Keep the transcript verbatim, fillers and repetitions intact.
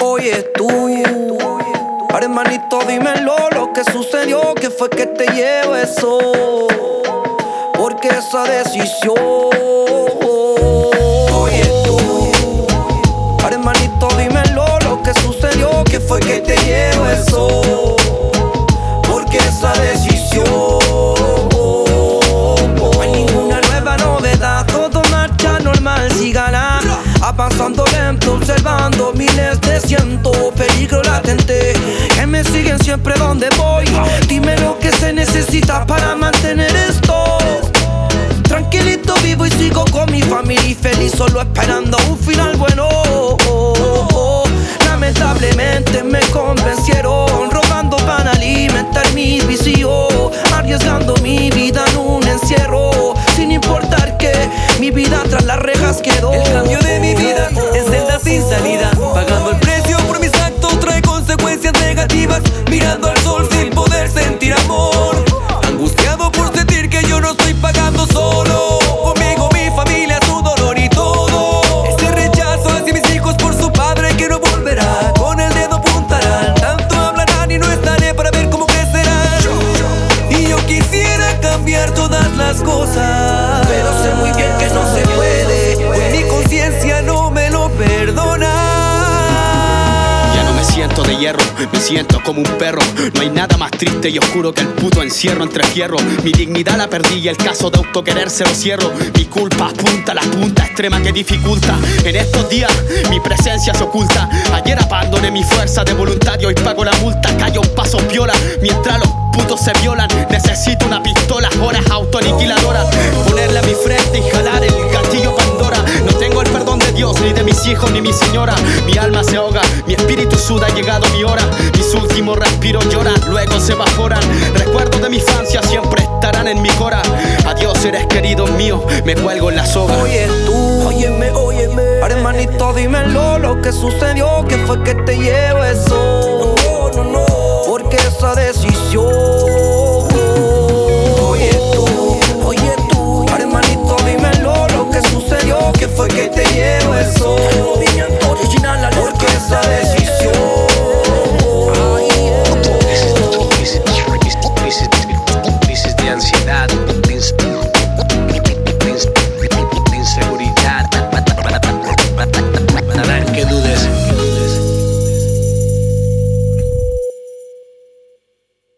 Oye tú, ahora hermanito dímelo lo que sucedió, que fue que te llevo eso, porque esa decisión. Oye tú, ahora hermanito dímelo lo que sucedió, que fue que te llevo eso, porque esa decisión. No hay ninguna nueva novedad, todo marcha normal, sígala avanzando lento, observando miles de cientos, peligro latente que me siguen siempre donde voy. Dime lo que se necesita para mantener esto. Tranquilito vivo y sigo con mi familia y feliz, solo esperando un final bueno. Lamentablemente me convencieron, robando para alimentar mi vicio, arriesgando mi vida en un encierro, sin importar que mi vida tras las rejas quedó. El cambio de mi vida es celda sin salida, pagando el precio por mis actos trae consecuencias negativas, mirando al sol sin poder sentir amor, angustiado por sentir que yo no estoy pagando solo, conmigo mi familia, su dolor y todo. Ese rechazo hacia mis hijos por su padre que no volverá, con el dedo apuntarán, tanto hablarán y no estaré para ver cómo crecerán. Y yo quisiera cambiar todas las cosas, pero sé muy bien que no se puede, pues mi conciencia no me lo perdona. Ya no me siento de hierro, me siento como un perro. No hay nada más triste y oscuro que el puto encierro entre fierro. Mi dignidad la perdí y el caso de autoquererse lo cierro. Mi culpa apunta a la punta extrema que dificulta. En estos días mi presencia se oculta. Ayer abandoné mi fuerza de voluntario y pago la multa. Callo un paso viola mientras los putos se violan. Necesito una pistola, horas autoaniquiladoras, ponerle a mi frente y jalar el gatillo Pandora. No tengo el perdón de Dios, ni de mis hijos, ni mi señora. Mi alma se ahoga, mi espíritu suda, ha llegado mi hora. Mis últimos respiros lloran, luego se evaporan. Recuerdos de mi infancia siempre estarán en mi cora. Adiós seres queridos míos, me cuelgo en la soga. Oye tú, óyeme, óyeme, ahora hermanito dímelo lo que sucedió, que fue que te llevo eso, no, no, no, porque esa decisión.